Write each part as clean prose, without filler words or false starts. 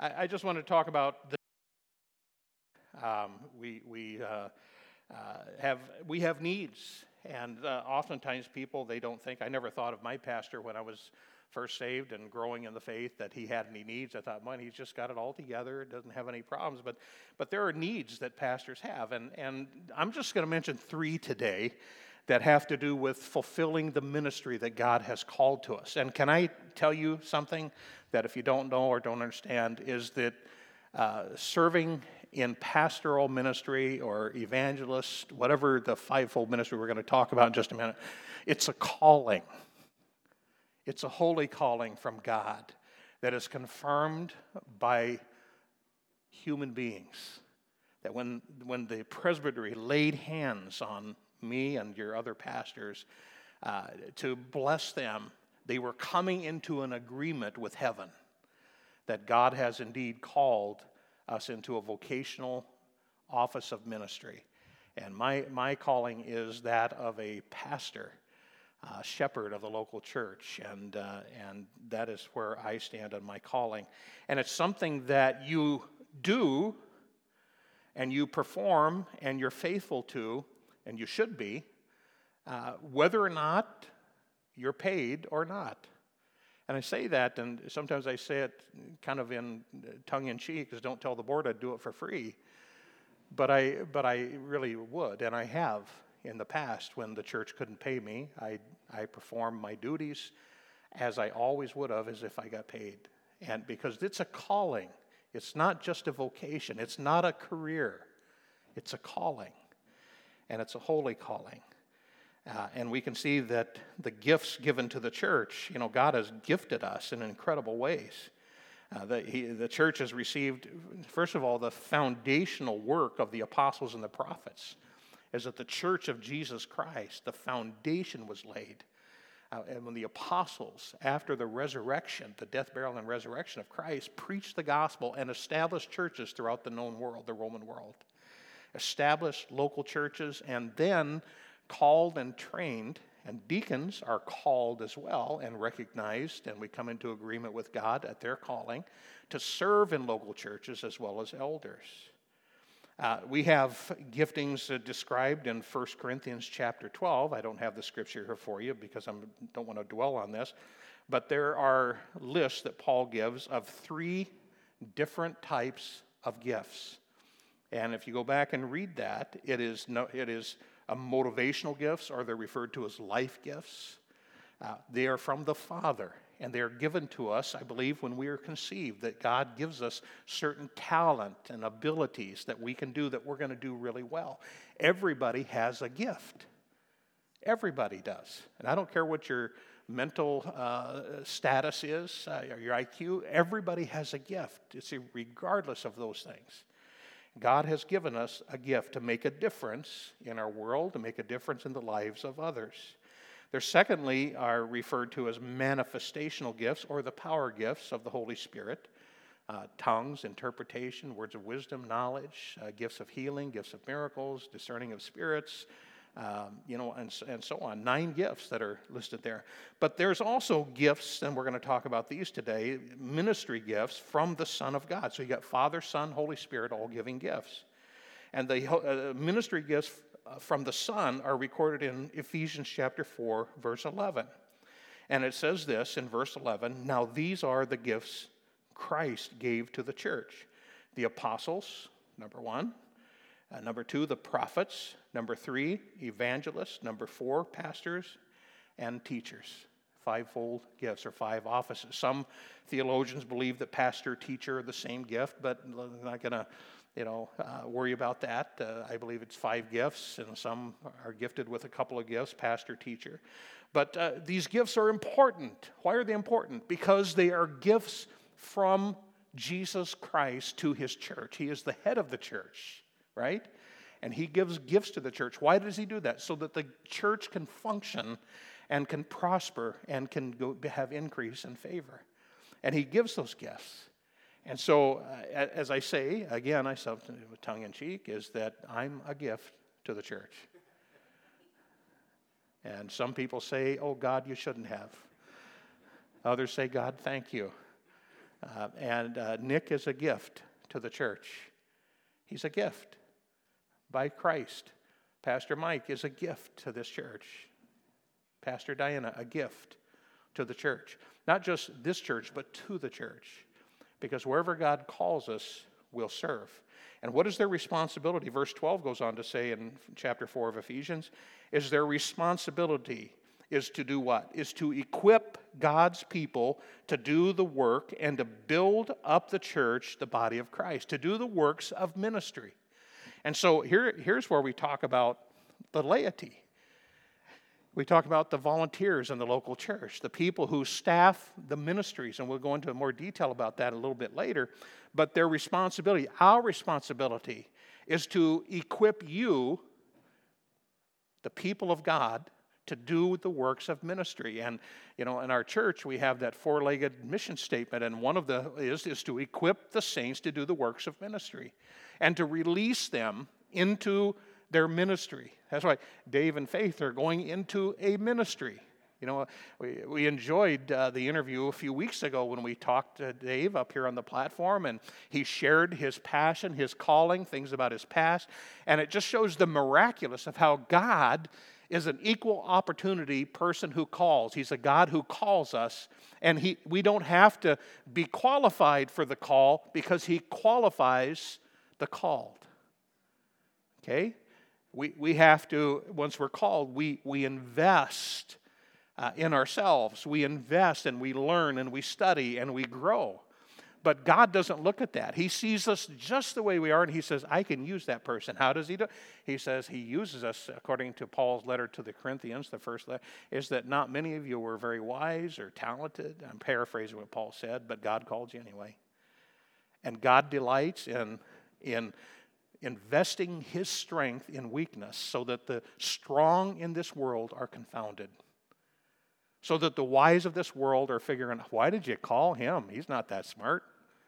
I just want to talk about the. We have needs, and oftentimes people, they don't think. I never thought of my pastor when I was first saved and growing in the faith that he had any needs. I thought, man, he's just got it all together, doesn't have any problems. But there are needs that pastors have, and I'm just going to mention 3 today that have to do with fulfilling the ministry that God has called to us. And can I tell you something that if you don't know or don't understand is that serving in pastoral ministry or evangelist, whatever the fivefold ministry we're going to talk about in just a minute, it's a calling. It's a holy calling from God that is confirmed by human beings. That when the presbytery laid hands on me and your other pastors to bless them, they were coming into an agreement with heaven that God has indeed called us into a vocational office of ministry. And my calling is that of a pastor, shepherd of the local church, and that is where I stand on my calling. And it's something that you do and you perform and you're faithful to, and you should be, whether or not you're paid or not. And I say that, and sometimes I say it kind of in tongue-in-cheek, because don't tell the board I'd do it for free. But I really would, and I have in the past when the church couldn't pay me. I performed my duties as I always would have, as if I got paid. And because it's a calling. It's not just a vocation. It's not a career. It's a calling. And it's a holy calling. And we can see that the gifts given to the church, God has gifted us in incredible ways. The church has received, first of all, the foundational work of the apostles and the prophets, is that the church of Jesus Christ, the foundation was laid. And when the apostles, after the resurrection, the death, burial, and resurrection of Christ, preached the gospel and established churches throughout the known world, the Roman world, established local churches, and then called and trained, and deacons are called as well and recognized, and we come into agreement with God at their calling to serve in local churches as well as elders. We have giftings described in 1 Corinthians chapter 12. I don't have the scripture here for you because I don't want to dwell on this, but there are lists that Paul gives of 3 different types of gifts. And if you go back and read that, it is a motivational gifts, or they're referred to as life gifts. They are from the Father, and they are given to us, I believe, when we are conceived, that God gives us certain talent and abilities that we can do that we're going to do really well. Everybody has a gift. Everybody does. And I don't care what your mental status is, or your IQ, everybody has a gift. It's regardless of those things. God has given us a gift to make a difference in our world, to make a difference in the lives of others. There, secondly, are referred to as manifestational gifts, or the power gifts of the Holy Spirit. Tongues, interpretation, words of wisdom, knowledge, gifts of healing, gifts of miracles, discerning of spirits, and so on. 9 gifts that are listed there. But there's also gifts, and we're going to talk about these today, ministry gifts from the Son of God. So you got Father, Son, Holy Spirit, all giving gifts. And the ministry gifts from the Son are recorded in Ephesians chapter 4, verse 11. And it says this in verse 11, "Now these are the gifts Christ gave to the church. The apostles, number 1. Number 2, the prophets. Number 3, evangelists. Number 4, pastors and teachers." 5-fold gifts, or 5 offices. Some theologians believe that pastor, teacher are the same gift, but I'm not going to worry about that. I believe it's 5 gifts, and some are gifted with a couple of gifts, pastor, teacher. But these gifts are important. Why are they important? Because they are gifts from Jesus Christ to his church. He is the head of the church, right? And he gives gifts to the church. Why does he do that? So that the church can function and can prosper and can have increase and favor. And he gives those gifts. And so, as I say, again, I say with tongue-in-cheek, is that I'm a gift to the church. And some people say, "Oh, God, you shouldn't have." Others say, "God, thank you." And Nick is a gift to the church. He's a gift by Christ. Pastor Mike is a gift to this church. Pastor Diana, a gift to the church. Not just this church, but to the church. Because wherever God calls us, we'll serve. And what is their responsibility? Verse 12 goes on to say in chapter 4 of Ephesians, is their responsibility is to do what? Is to equip God's people to do the work and to build up the church, the body of Christ, to do the works of ministry. And so here's where we talk about the laity. We talk about the volunteers in the local church, the people who staff the ministries, and we'll go into more detail about that a little bit later. But their responsibility, our responsibility, is to equip you, the people of God, to do the works of ministry. And, in our church, we have that four-legged mission statement, and one of the is to equip the saints to do the works of ministry and to release them into their ministry. That's why Dave and Faith are going into a ministry. We enjoyed the interview a few weeks ago when we talked to Dave up here on the platform, and he shared his passion, his calling, things about his past, and it just shows the miraculous of how God is an equal opportunity person who calls. He's a God who calls us, and we don't have to be qualified for the call because he qualifies the called. Okay? We have to, once we're called, we invest in ourselves. We invest and we learn and we study and we grow. But God doesn't look at that. He sees us just the way we are, and he says, I can use that person. How does he do it? He says he uses us, according to Paul's letter to the Corinthians, the first letter, is that not many of you were very wise or talented. I'm paraphrasing what Paul said, but God called you anyway. And God delights in investing his strength in weakness so that the strong in this world are confounded. So that the wise of this world are figuring, why did you call him? He's not that smart.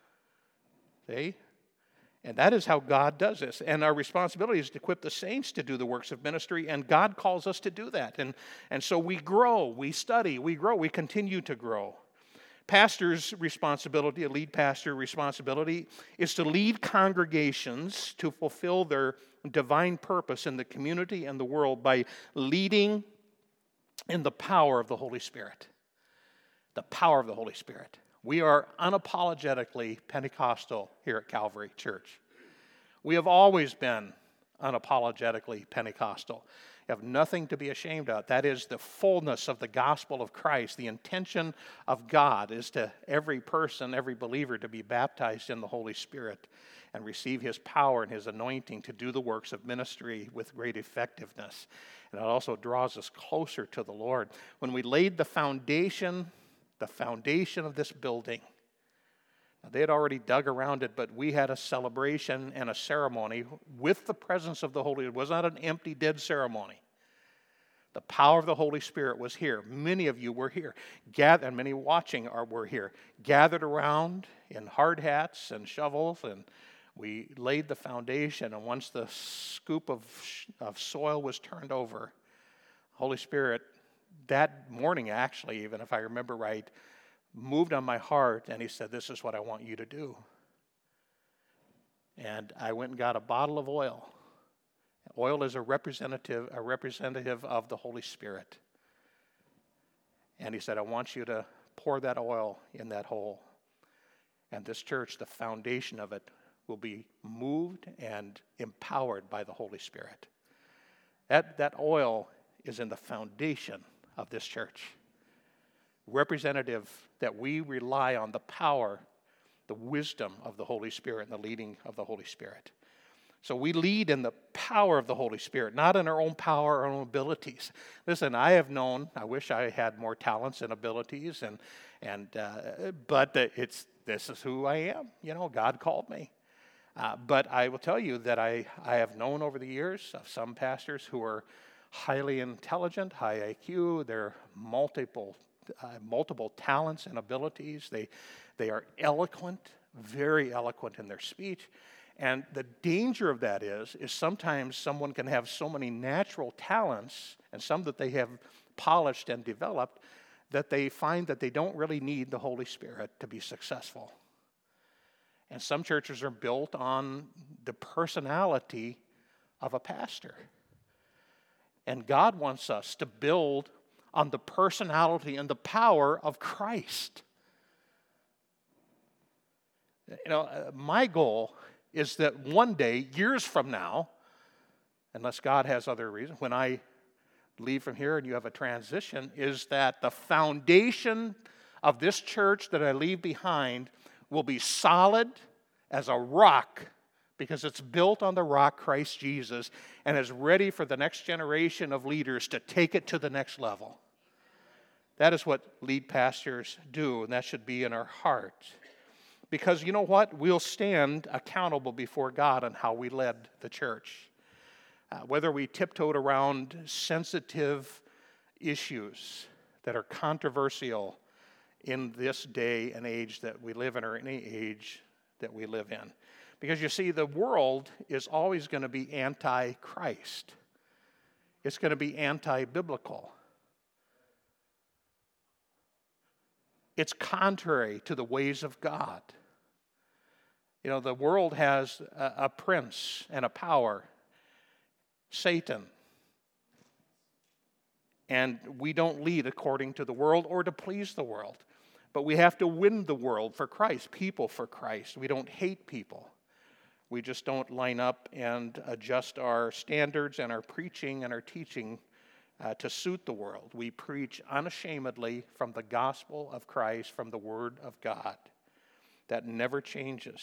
See? And that is how God does this. And our responsibility is to equip the saints to do the works of ministry, and God calls us to do that. And so we grow, we study, we grow, we continue to grow. Pastor's responsibility, a lead pastor responsibility, is to lead congregations to fulfill their divine purpose in the community and the world by leading in the power of the Holy Spirit. The power of the Holy Spirit. We are unapologetically Pentecostal here at Calvary Church. We have always been unapologetically Pentecostal. You have nothing to be ashamed of. That is the fullness of the gospel of Christ. The intention of God is to every person, every believer, to be baptized in the Holy Spirit and receive his power and his anointing to do the works of ministry with great effectiveness. And it also draws us closer to the Lord. When we laid the foundation of this building, now, they had already dug around it, but we had a celebration and a ceremony with the presence of the Holy. It was not an empty, dead ceremony. The power of the Holy Spirit was here. Many of you were here. And many watching were here. Gathered around in hard hats and shovels, and we laid the foundation. And once the scoop of soil was turned over, Holy Spirit, that morning actually, even if I remember right, moved on my heart, and he said, this is what I want you to do. And I went and got a bottle of oil. Oil is a representative of the Holy Spirit. And he said, I want you to pour that oil in that hole. And this church, the foundation of it, will be moved and empowered by the Holy Spirit. That oil is in the foundation of this church. Representative that we rely on the power, the wisdom of the Holy Spirit and the leading of the Holy Spirit. So we lead in the power of the Holy Spirit, not in our own power, our own abilities. Listen, I wish I had more talents and abilities, but this is who I am. God called me. But I will tell you that I have known over the years of some pastors who are highly intelligent, high IQ. They're multiple talents and abilities. They are eloquent, very eloquent in their speech. And the danger of that is sometimes someone can have so many natural talents, and some that they have polished and developed, that they find that they don't really need the Holy Spirit to be successful. And some churches are built on the personality of a pastor. And God wants us to build on the personality and the power of Christ. My goal is that one day, years from now, unless God has other reasons, when I leave from here and you have a transition, is that the foundation of this church that I leave behind will be solid as a rock, because it's built on the rock, Christ Jesus, and is ready for the next generation of leaders to take it to the next level. That is what lead pastors do, and that should be in our heart. Because you know what? We'll stand accountable before God on how we led the church. Whether we tiptoed around sensitive issues that are controversial in this day and age that we live in, or any age that we live in. Because you see, the world is always going to be anti-Christ. It's going to be anti-biblical. It's contrary to the ways of God. The world has a prince and a power, Satan. And we don't lead according to the world or to please the world. But we have to win the world for Christ, people for Christ. We don't hate people. We just don't line up and adjust our standards and our preaching and our teaching to suit the world. We preach unashamedly from the gospel of Christ, from the Word of God. That never changes.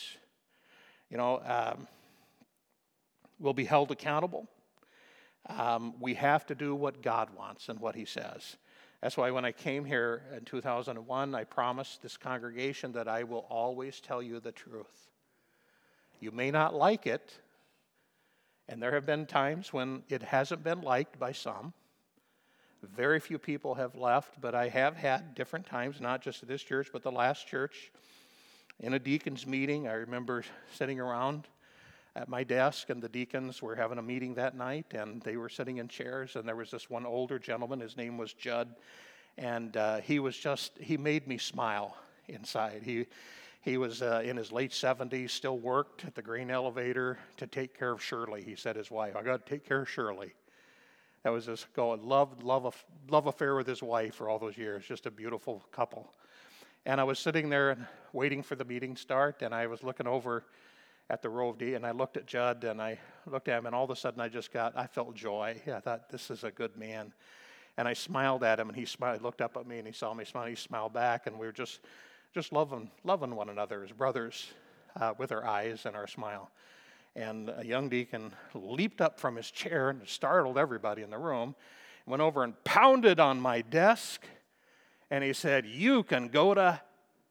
We'll be held accountable. We have to do what God wants and what He says. That's why when I came here in 2001, I promised this congregation that I will always tell you the truth. You may not like it, and there have been times when it hasn't been liked by some. Very few people have left, but I have had different times, not just at this church, but the last church. In a deacons meeting, I remember sitting around at my desk, and the deacons were having a meeting that night, and they were sitting in chairs, and there was this one older gentleman. His name was Judd, and he made me smile inside. He was in his late 70s, still worked at the grain elevator to take care of Shirley. He said his wife, I got to take care of Shirley. That was this love affair with his wife for all those years, just a beautiful couple. And I was sitting there and waiting for the meeting to start, and I was looking over at the row of D, and I looked at Judd, and I looked at him, and all of a sudden I felt joy. I thought, this is a good man. And I smiled at him, and he smiled. He looked up at me, and he saw me smile. He smiled back, and we were just loving one another as brothers with our eyes and our smile. And a young deacon leaped up from his chair and startled everybody in the room, went over and pounded on my desk, and he said, "You can go to..."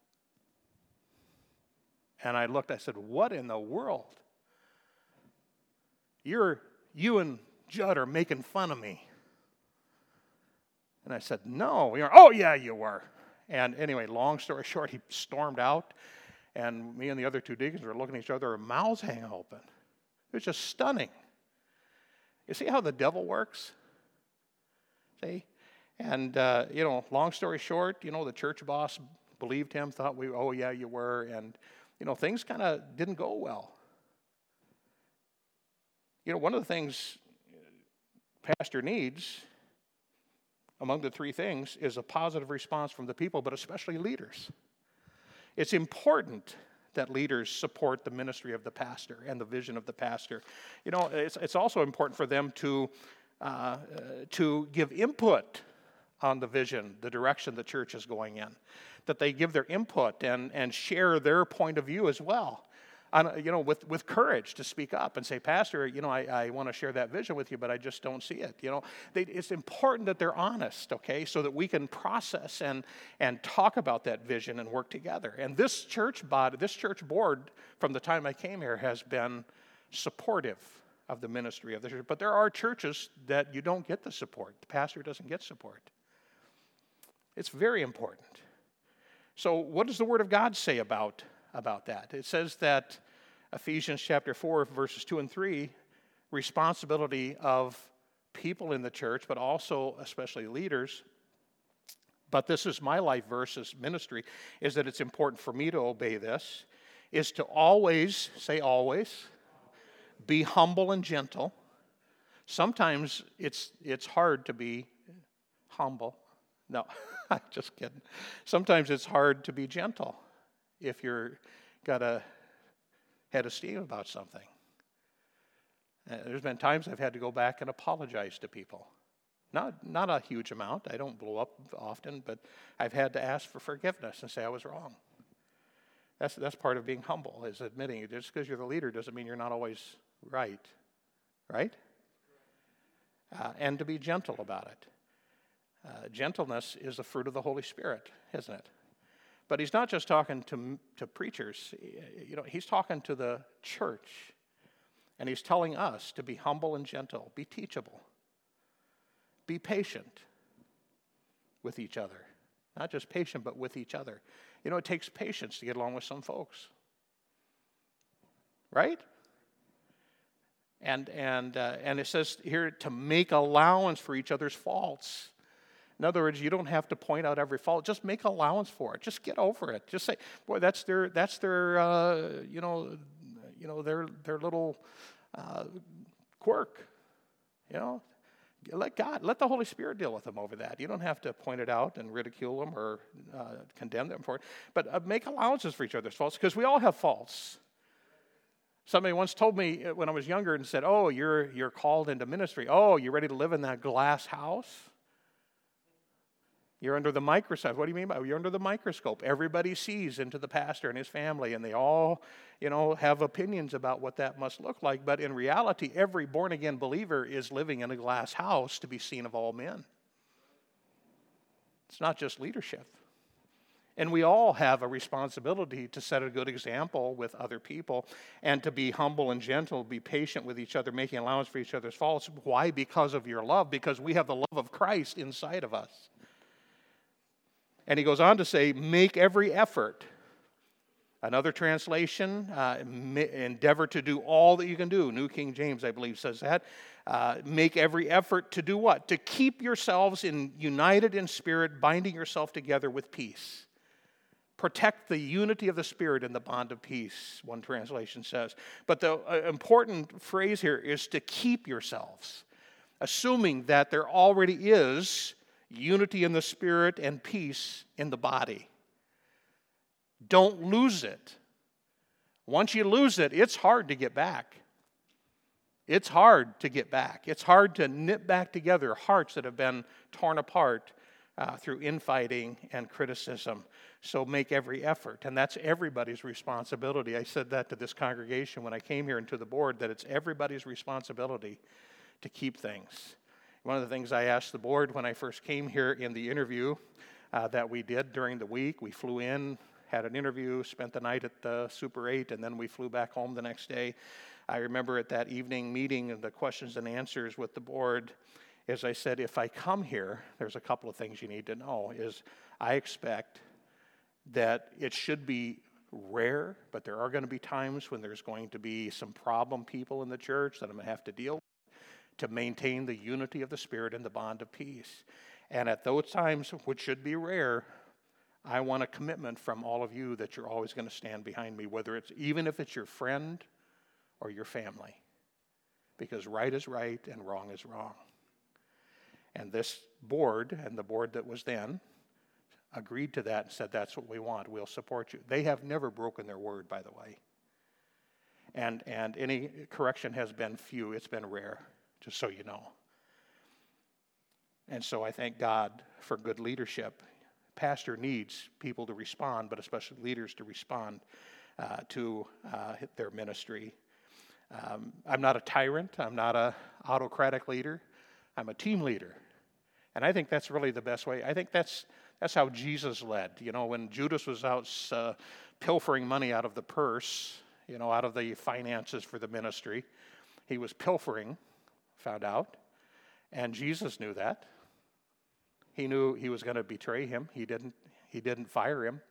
And I looked, I said, "What in the world? You and Judd are making fun of me." And I said, "No, we aren't." "Oh, yeah, you were." And anyway, long story short, he stormed out, and me and the other two deacons were looking at each other, our mouths hanging open. It was just stunning. You see how the devil works? See? And, long story short, the church boss believed him, thought "Oh, yeah, you were." And, things kind of didn't go well. One of the things pastor needs, among the three things, is a positive response from the people, but especially leaders. It's important that leaders support the ministry of the pastor and the vision of the pastor. It's also important for them to give input on the vision, the direction the church is going in, that they give their input and share their point of view as well. With courage to speak up and say, "Pastor, I want to share that vision with you, but I just don't see it." It's important that they're honest, okay, so that we can process and talk about that vision and work together. And this church board, from the time I came here, has been supportive of the ministry of the church. But there are churches that you don't get the support. The pastor doesn't get support. It's very important. So what does the Word of God say about that? It says that Ephesians chapter 4, verses 2 and 3, responsibility of people in the church, but also especially leaders, but this is my life versus ministry, is that it's important for me to obey this. is to always, say always, be humble and gentle. Sometimes it's hard to be humble. No, I'm just kidding. Sometimes it's hard to be gentle if you're got a head of steam about something. There's been times I've had to go back and apologize to people. Not a huge amount. I don't blow up often, but I've had to ask for forgiveness and say I was wrong. That's part of being humble, is admitting it. Just because you're the leader doesn't mean you're not always right. Right? And to be gentle about it. Gentleness is the fruit of the Holy Spirit, isn't it? But he's not just talking to preachers. He's talking to the church. And he's telling us to be humble and gentle, be teachable, be patient with each other. Not just patient, but with each other. It takes patience to get along with some folks. Right? And it says here to make allowance for each other's faults. In other words, you don't have to point out every fault. Just make allowance for it. Just get over it. Just say, boy, that's their their little quirk. Let the Holy Spirit deal with them over that. You don't have to point it out and ridicule them or condemn them for it. But make allowances for each other's faults, because we all have faults. Somebody once told me when I was younger and said, "Oh, you're called into ministry. Oh, you're ready to live in that glass house? You're under the microscope." What do you mean by you're under the microscope? Everybody sees into the pastor and his family, and they all, have opinions about what that must look like. But in reality, every born-again believer is living in a glass house to be seen of all men. It's not just leadership. And we all have a responsibility to set a good example with other people and to be humble and gentle, be patient with each other, making allowance for each other's faults. Why? Because of your love, because we have the love of Christ inside of us. And he goes on to say, make every effort. Another translation, endeavor to do all that you can do. New King James, I believe, says that. Make every effort to do what? To keep yourselves united in spirit, binding yourself together with peace. Protect the unity of the Spirit in the bond of peace, one translation says. But the important phrase here is to keep yourselves, assuming that there already is unity in the Spirit and peace in the body. Don't lose it. Once you lose it, it's hard to get back. It's hard to get back. It's hard to knit back together hearts that have been torn apart through infighting and criticism. So make every effort, and that's everybody's responsibility. I said that to this congregation when I came here and to the board, that it's everybody's responsibility to keep things. One of the things I asked the board when I first came here in the interview that we did during the week, we flew in, had an interview, spent the night at the Super 8, and then we flew back home the next day. I remember at that evening meeting and the questions and answers with the board, as I said, if I come here, there's a couple of things you need to know, is I expect that it should be rare, but there are going to be times when there's going to be some problem people in the church that I'm going to have to deal with to maintain the unity of the Spirit and the bond of peace. And at those times, which should be rare, I want a commitment from all of you that you're always going to stand behind me, even if it's your friend or your family. Because right is right and wrong is wrong. And this board, and the board that was then, agreed to that and said, that's what we want. We'll support you. They have never broken their word, by the way. And any correction has been few. It's been rare, just so you know. And so I thank God for good leadership. Pastor needs people to respond, but especially leaders to respond to their ministry. I'm not a tyrant. I'm not an autocratic leader. I'm a team leader. And I think that's really the best way. I think that's how Jesus led. When Judas was out pilfering money out of the purse, out of the finances for the ministry, he was pilfering, found out, and Jesus knew that. He knew he was going to betray him. He didn't fire him.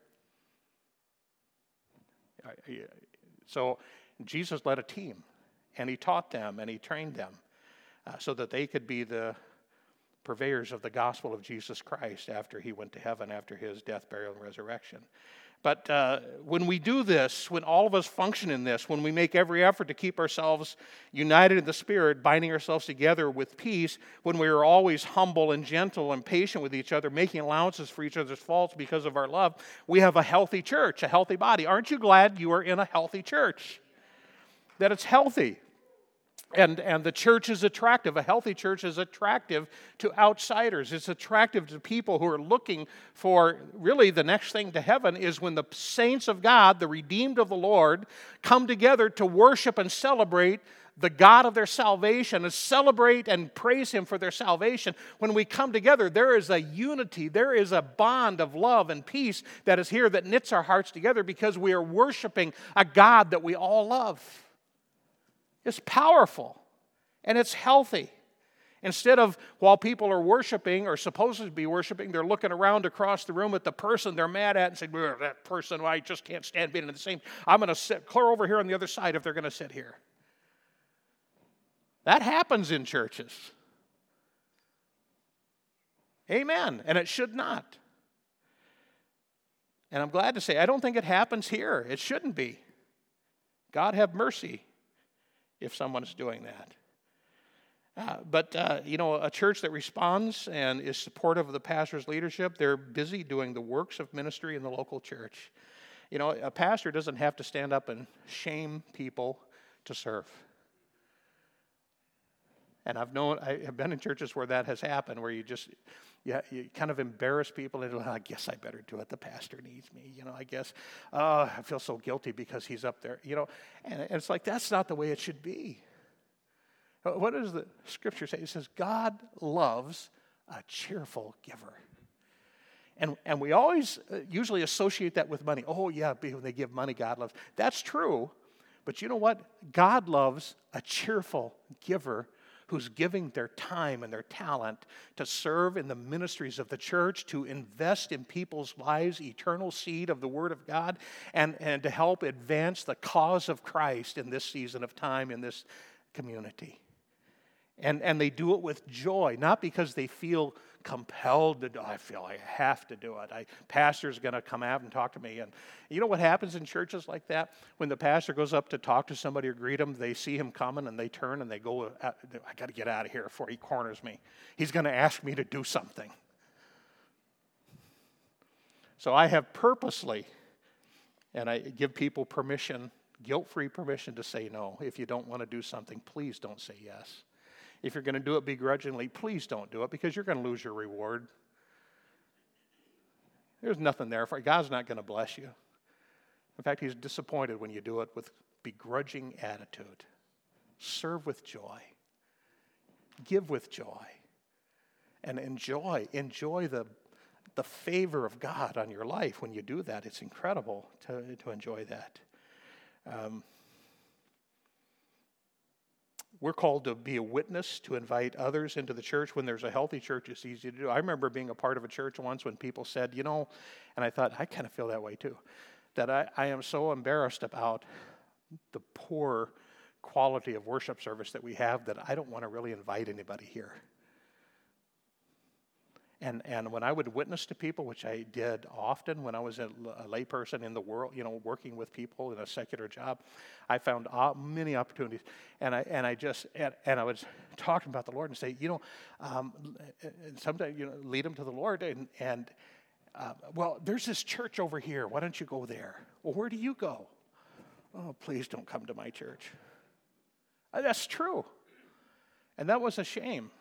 So Jesus led a team, and he taught them, and he trained them so that they could be the purveyors of the gospel of Jesus Christ after he went to heaven, after his death, burial, and resurrection. But when we do this, when all of us function in this, when we make every effort to keep ourselves united in the Spirit, binding ourselves together with peace, when we are always humble and gentle and patient with each other, making allowances for each other's faults because of our love, we have a healthy church, a healthy body. Aren't you glad you are in a healthy church? That it's healthy. And the church is attractive. A healthy church is attractive to outsiders. It's attractive to people who are looking for, really the next thing to heaven is when the saints of God, the redeemed of the Lord, come together to worship and celebrate the God of their salvation, and celebrate and praise Him for their salvation. When we come together, there is a unity, there is a bond of love and peace that is here that knits our hearts together because we are worshiping a God that we all love. It's powerful, and it's healthy. Instead of, while people are worshiping, or supposed to be worshiping, they're looking around across the room at the person they're mad at and saying, that person, I just can't stand being in the same. I'm going to sit clear over here on the other side if they're going to sit here. That happens in churches. Amen, and it should not. And I'm glad to say, I don't think it happens here. It shouldn't be. God have mercy if someone's doing that. But a church that responds and is supportive of the pastor's leadership, they're busy doing the works of ministry in the local church. A pastor doesn't have to stand up and shame people to serve. And I have been in churches where that has happened, where you kind of embarrass people, and I guess I better do it. The pastor needs me, I guess. I feel so guilty because he's up there, And it's like, that's not the way it should be. What does the Scripture say? It says, God loves a cheerful giver. And we always usually associate that with money. Oh, yeah, when they give money, God loves. That's true. But you know what? God loves a cheerful giver who's giving their time and their talent to serve in the ministries of the church, to invest in people's lives, eternal seed of the Word of God, and to help advance the cause of Christ in this season of time, in this community. And they do it with joy, not because they feel compelled to do it. I feel I have to do it. Pastor's going to come out and talk to me. And you know what happens in churches like that? When the pastor goes up to talk to somebody or greet them, they see him coming and they turn and they go, I got to get out of here before he corners me. He's going to ask me to do something. So I have purposely, and I give people permission, guilt-free permission to say no. If you don't want to do something, please don't say yes. If you're going to do it begrudgingly, please don't do it, because you're going to lose your reward. There's nothing there for you. God's not going to bless you. In fact, He's disappointed when you do it with begrudging attitude. Serve with joy. Give with joy. And enjoy the favor of God on your life when you do that. It's incredible to enjoy that. We're called to be a witness, to invite others into the church. When there's a healthy church, it's easy to do. I remember being a part of a church once when people said, and I thought, I kind of feel that way too, that I am so embarrassed about the poor quality of worship service that we have that I don't want to really invite anybody here. And when I would witness to people, which I did often when I was a layperson in the world, working with people in a secular job, I found many opportunities. And I was talking about the Lord and say, sometimes lead them to the Lord. And there's this church over here. Why don't you go there? Well, where do you go? Oh, please don't come to my church. That's true. And that was a shame.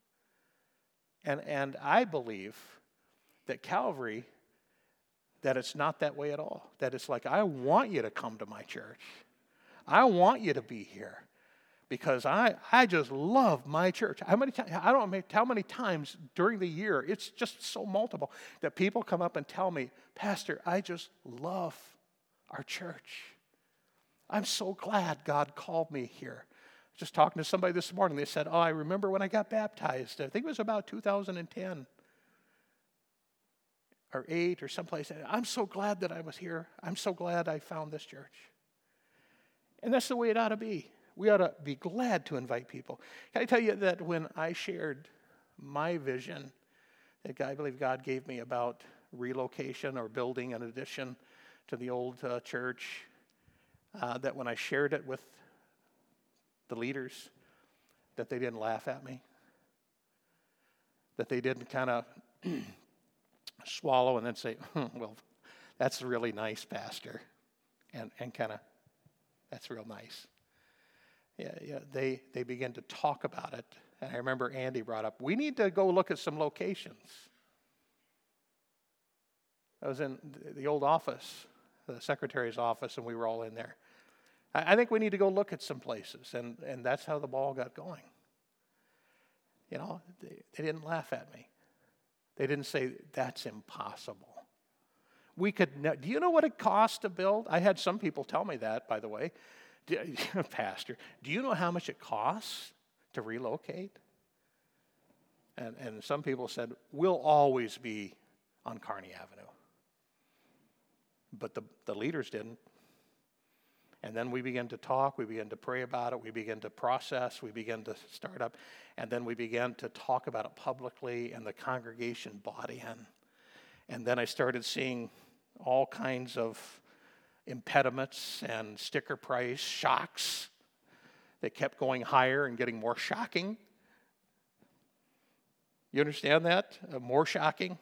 And I believe that Calvary, that it's not that way at all. That it's like, I want you to come to my church. I want you to be here because I just love my church. I don't know how many times during the year, it's just so multiple, that people come up and tell me, Pastor, I just love our church. I'm so glad God called me here. Just talking to somebody this morning, they said, I remember when I got baptized. I think it was about 2010 or 8 or someplace. I'm so glad that I was here. I'm so glad I found this church. And that's the way it ought to be. We ought to be glad to invite people. Can I tell you that when I shared my vision that I believe God gave me about relocation or building an addition to the old church, that when I shared it with the leaders, that they didn't laugh at me, that they didn't kind of swallow and then say, well, that's really nice, Pastor, and kind of, that's real nice. Yeah, they began to talk about it. And I remember Andy brought up, we need to go look at some locations. I was in the old office, the secretary's office, and we were all in there. I think we need to go look at some places, and that's how the ball got going. You know, they didn't laugh at me. They didn't say, that's impossible. Do you know what it costs to build? I had some people tell me that, by the way. Pastor, do you know how much it costs to relocate? And some people said, we'll always be on Kearney Avenue. But the leaders didn't. And then we began to talk, we began to pray about it, we began to process, we began to start up, and then we began to talk about it publicly, and the congregation bought in. And then I started seeing all kinds of impediments and sticker price shocks that kept going higher and getting more shocking. You understand that? More shocking?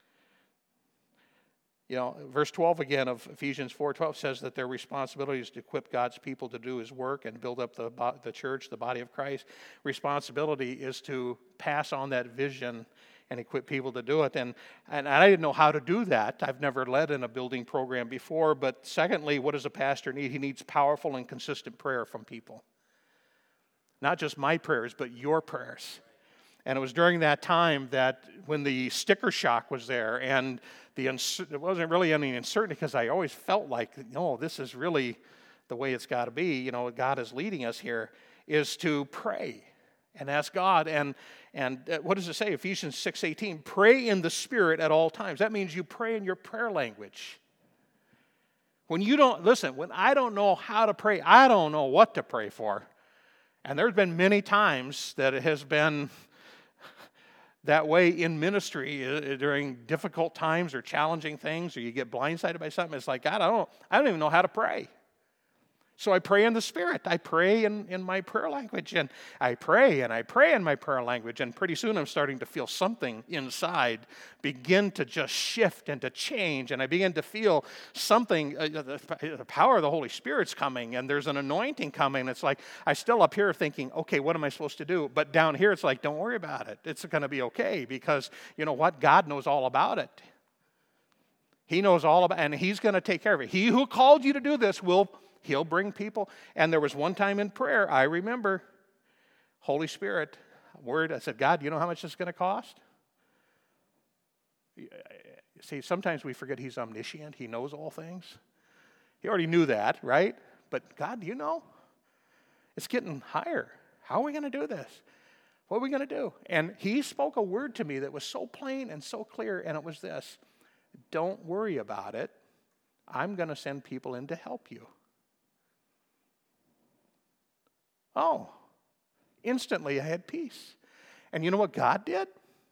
You know, verse 12 again of Ephesians 4:12 says that their responsibility is to equip God's people to do his work and build up the church, the body of Christ. Responsibility is to pass on that vision and equip people to do it. And I didn't know how to do that. I've never led in a building program before. But secondly, what does a pastor need? He needs powerful and consistent prayer from people. Not just my prayers, but your prayers. And it was during that time that when the sticker shock was there, and it wasn't really any uncertainty, because I always felt like, no, this is really the way it's got to be. You know, God is leading us here, is to pray and ask God. And what does it say? Ephesians 6:18, pray in the Spirit at all times. That means you pray in your prayer language. When I don't know how to pray, I don't know what to pray for. And there's been many times that it has been that way in ministry during difficult times or challenging things, or you get blindsided by something. It's like, God, I don't even know how to pray. So I pray in the Spirit. I pray in my prayer language, and I pray in my prayer language, and pretty soon I'm starting to feel something inside begin to just shift and to change, and I begin to feel something, the power of the Holy Spirit's coming, and there's an anointing coming. It's like, I'm still up here thinking, okay, what am I supposed to do? But down here it's like, don't worry about it. It's going to be okay, because you know what? God knows all about it. He knows all about it, and he's going to take care of it. He who called you to do this He'll bring people. And there was one time in prayer, I remember, Holy Spirit, word, I said, God, you know how much this is going to cost? See, sometimes we forget he's omniscient. He knows all things. He already knew that, right? But God, you know? It's getting higher. How are we going to do this? What are we going to do? And he spoke a word to me that was so plain and so clear, and it was this: don't worry about it. I'm going to send people in to help you. Oh, instantly I had peace. And you know what God did?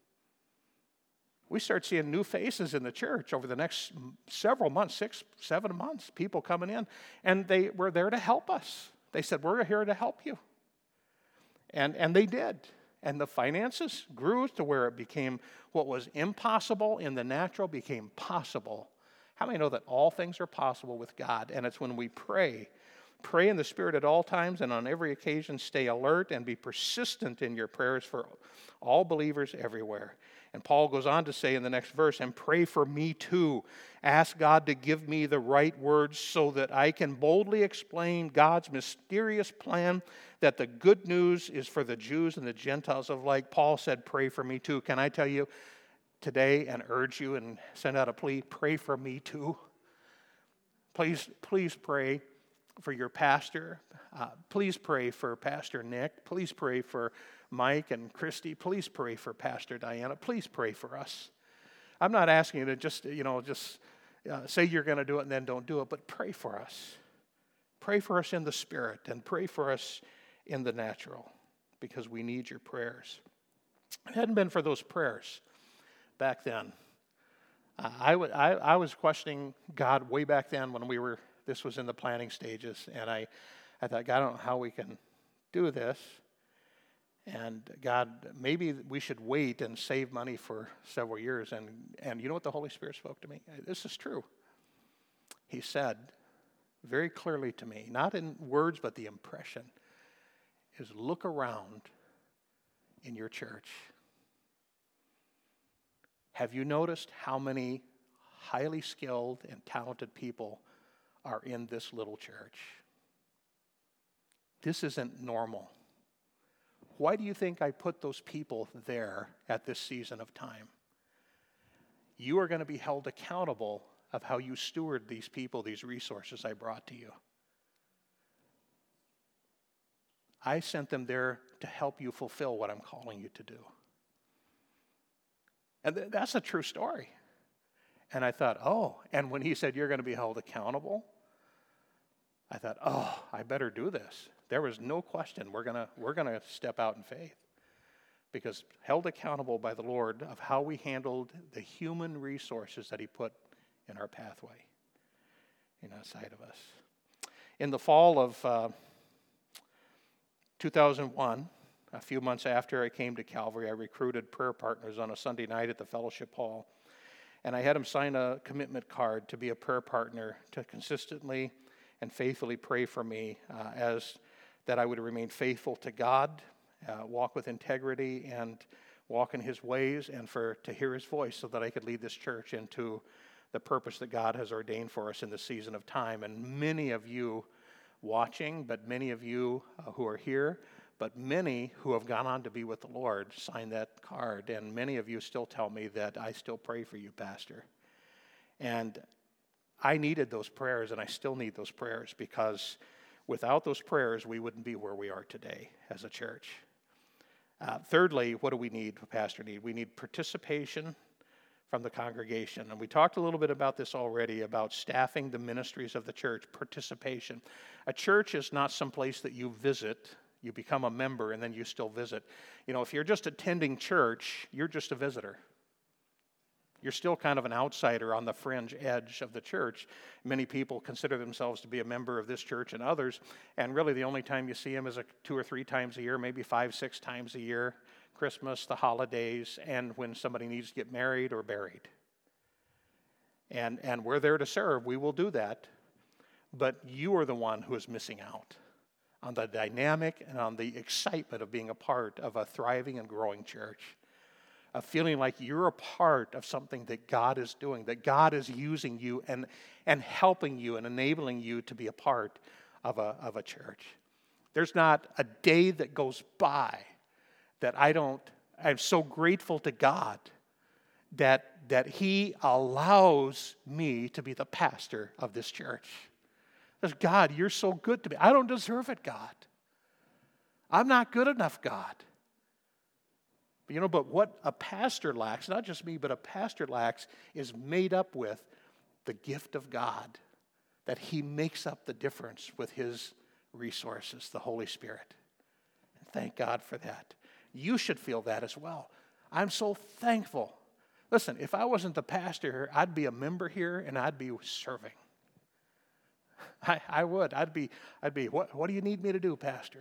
We start seeing new faces in the church over the next several months, 6, 7 months, people coming in. And they were there to help us. They said, we're here to help you. And they did. And the finances grew to where it became what was impossible in the natural became possible. How many know that all things are possible with God? And it's when we pray in the Spirit at all times, and on every occasion stay alert and be persistent in your prayers for all believers everywhere. And Paul goes on to say in the next verse, and pray for me too. Ask God to give me the right words so that I can boldly explain God's mysterious plan, that the good news is for the Jews and the Gentiles alike. Paul said, pray for me too. Can I tell you today and urge you and send out a plea, pray for me too. Please pray for your pastor. Please pray for Pastor Nick. Please pray for Mike and Christy. Please pray for Pastor Diana. Please pray for us. I'm not asking you to just say you're going to do it and then don't do it, but pray for us. Pray for us in the Spirit and pray for us in the natural, because we need your prayers. If it hadn't been for those prayers back then, I was questioning God way back then when this was in the planning stages, and I thought, God, I don't know how we can do this. And God, maybe we should wait and save money for several years. And you know what the Holy Spirit spoke to me? This is true. He said very clearly to me, not in words, but the impression, is look around in your church. Have you noticed how many highly skilled and talented people are in this little church? This isn't normal. Why do you think I put those people there at this season of time? You are going to be held accountable of how you steward these people, these resources I brought to you. I sent them there to help you fulfill what I'm calling you to do. And that's a true story. And I thought, and when he said you're going to be held accountable, I thought, I better do this. There was no question we're gonna step out in faith, because held accountable by the Lord of how we handled the human resources that he put in our pathway, outside of us. In the fall of 2001, a few months after I came to Calvary, I recruited prayer partners on a Sunday night at the fellowship hall. And I had them sign a commitment card to be a prayer partner, to consistently and faithfully pray for me as that I would remain faithful to God, walk with integrity, and walk in his ways, and to hear his voice so that I could lead this church into the purpose that God has ordained for us in this season of time. And many of you watching, but many of you who are here, but many who have gone on to be with the Lord signed that card. And many of you still tell me that I still pray for you, Pastor. And I needed those prayers, and I still need those prayers, because without those prayers, we wouldn't be where we are today as a church. Thirdly, what do we need, Pastor need? We need participation from the congregation. And we talked a little bit about this already, about staffing the ministries of the church, participation. A church is not some place that you visit. You become a member and then you still visit. If you're just attending church, you're just a visitor. You're still kind of an outsider on the fringe edge of the church. Many people consider themselves to be a member of this church and others, and really the only time you see them is 2 or 3 times a year, maybe 5, 6 times a year, Christmas, the holidays, and when somebody needs to get married or buried. And we're there to serve. We will do that, but you are the one who is missing out on the dynamic and on the excitement of being a part of a thriving and growing church, of feeling like you're a part of something that God is doing, that God is using you and helping you and enabling you to be a part of a church. There's not a day that goes by that I'm so grateful to God that he allows me to be the pastor of this church. Because, God, you're so good to me. I don't deserve it, God. I'm not good enough, God. But what a pastor lacks, not just me, but a pastor lacks, is made up with the gift of God, that he makes up the difference with his resources, the Holy Spirit. And thank God for that. You should feel that as well. I'm so thankful. Listen, if I wasn't the pastor here, I'd be a member here and I'd be serving. I would. I'd be. What do you need me to do, Pastor?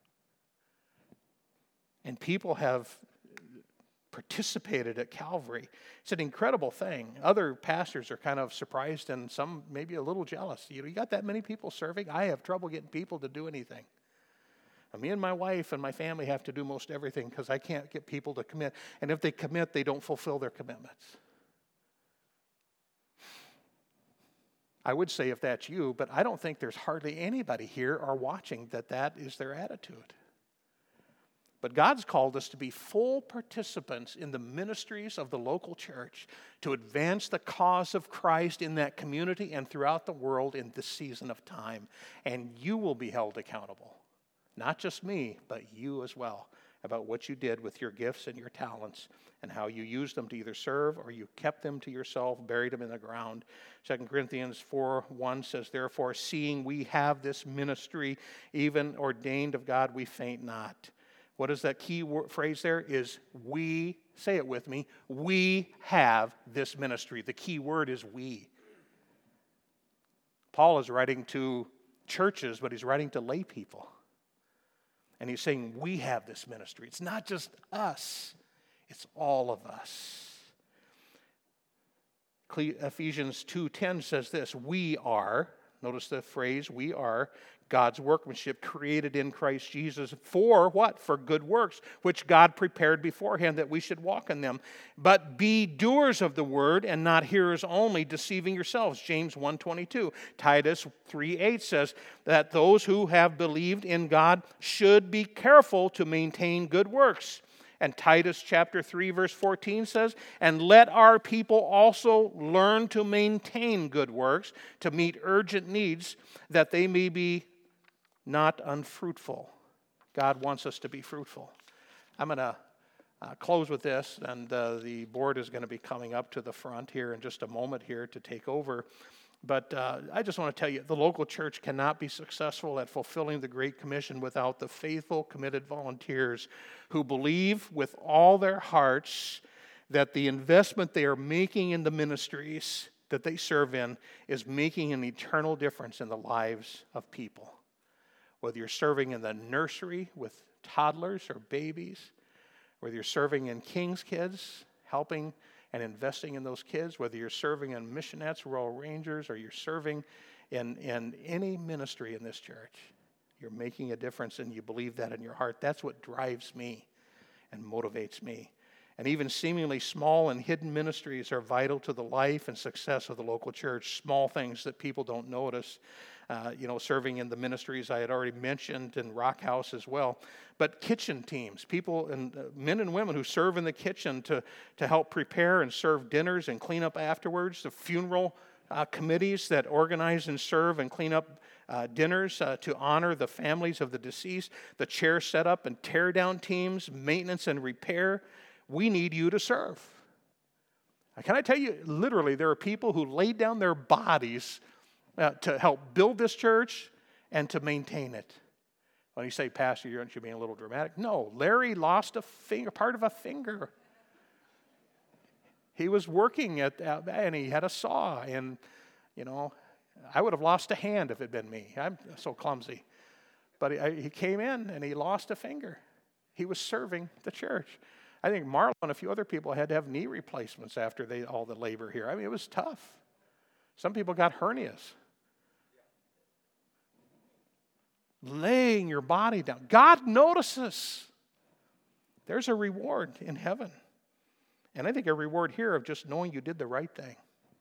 And people have participated at Calvary. It's an incredible thing. Other pastors are kind of surprised and some maybe a little jealous. You got that many people serving? I have trouble getting people to do anything. Me and my wife and my family have to do most everything because I can't get people to commit. And if they commit, they don't fulfill their commitments. I would say if that's you, but I don't think there's hardly anybody here or watching that is their attitude. But God's called us to be full participants in the ministries of the local church to advance the cause of Christ in that community and throughout the world in this season of time. And you will be held accountable. Not just me, but you as well, about what you did with your gifts and your talents and how you used them to either serve or you kept them to yourself, buried them in the ground. 2 Corinthians 4:1 says, therefore, seeing we have this ministry, even ordained of God, we faint not. What is that key phrase there? Is we, say it with me, we have this ministry. The key word is we. Paul is writing to churches, but he's writing to lay people. And he's saying, we have this ministry. It's not just us. It's all of us. Ephesians 2:10 says this, we are, notice the phrase, we are God's workmanship created in Christ Jesus for what? For good works, which God prepared beforehand that we should walk in them. But be doers of the word and not hearers only, deceiving yourselves. James 1:22. Titus 3:8 says that those who have believed in God should be careful to maintain good works. And Titus chapter 3 verse 14 says, and let our people also learn to maintain good works, to meet urgent needs, that they may be not unfruitful. God wants us to be fruitful. I'm going to close with this, and the board is going to be coming up to the front here in just a moment here to take over. But I just want to tell you, the local church cannot be successful at fulfilling the Great Commission without the faithful, committed volunteers who believe with all their hearts that the investment they are making in the ministries that they serve in is making an eternal difference in the lives of people. Whether you're serving in the nursery with toddlers or babies, whether you're serving in King's Kids, helping and investing in those kids, whether you're serving in Missionettes, Royal Rangers, or you're serving in any ministry in this church, you're making a difference and you believe that in your heart. That's what drives me and motivates me. And even seemingly small and hidden ministries are vital to the life and success of the local church. Small things that people don't notice. Serving in the ministries I had already mentioned in Rock House as well. But kitchen teams, people and men and women who serve in the kitchen to help prepare and serve dinners and clean up afterwards. The funeral committees that organize and serve and clean up dinners to honor the families of the deceased. The chair setup and tear down teams, maintenance and repair. We need you to serve. Can I tell you, literally, there are people who laid down their bodies to help build this church and to maintain it. When you say, Pastor, aren't you being a little dramatic? No, Larry lost a finger, part of a finger. He was working and he had a saw, and, I would have lost a hand if it had been me. I'm so clumsy. But he came in and he lost a finger. He was serving the church. I think Marlon and a few other people had to have knee replacements after all the labor here. I mean, it was tough. Some people got hernias. Laying your body down. God notices. There's a reward in heaven. And I think a reward here of just knowing you did the right thing.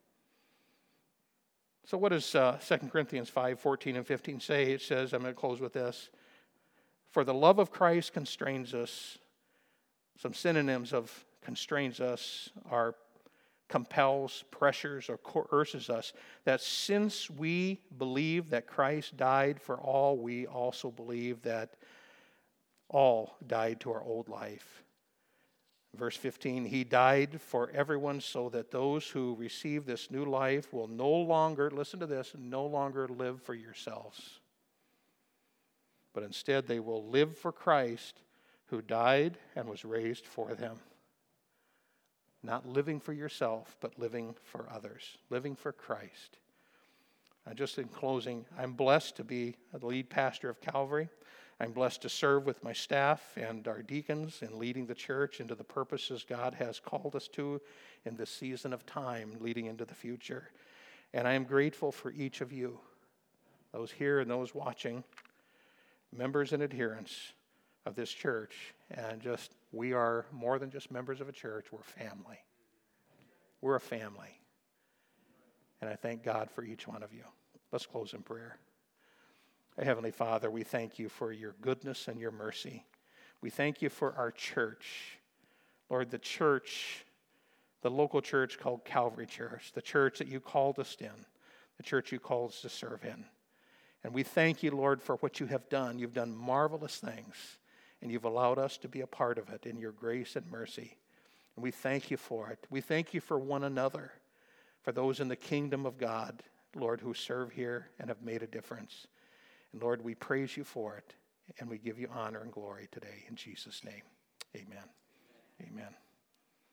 So what does 2 Corinthians 5:14 and 15 say? It says, I'm going to close with this. For the love of Christ constrains us. Some synonyms of constrains us are compels, pressures, or coerces us, that since we believe that Christ died for all, we also believe that all died to our old life. Verse 15, he died for everyone so that those who receive this new life will no longer, listen to this, no longer live for yourselves. But instead they will live for Christ who died and was raised for them. Not living for yourself, but living for others, living for Christ. Just in closing, I'm blessed to be the lead pastor of Calvary. I'm blessed to serve with my staff and our deacons in leading the church into the purposes God has called us to in this season of time leading into the future. And I am grateful for each of you, those here and those watching, members and adherents of this church. And we are more than just members of a church. We're family. We're a family. And I thank God for each one of you. Let's close in prayer. Heavenly Father, we thank you for your goodness and your mercy. We thank you for our church. Lord, the church, the local church called Calvary Church, the church that you called us in, the church you called us to serve in. And we thank you, Lord, for what you have done. You've done marvelous things. And you've allowed us to be a part of it in your grace and mercy. And we thank you for it. We thank you for one another, for those in the kingdom of God, Lord, who serve here and have made a difference. And Lord, we praise you for it. And we give you honor and glory today in Jesus' name. Amen. Amen.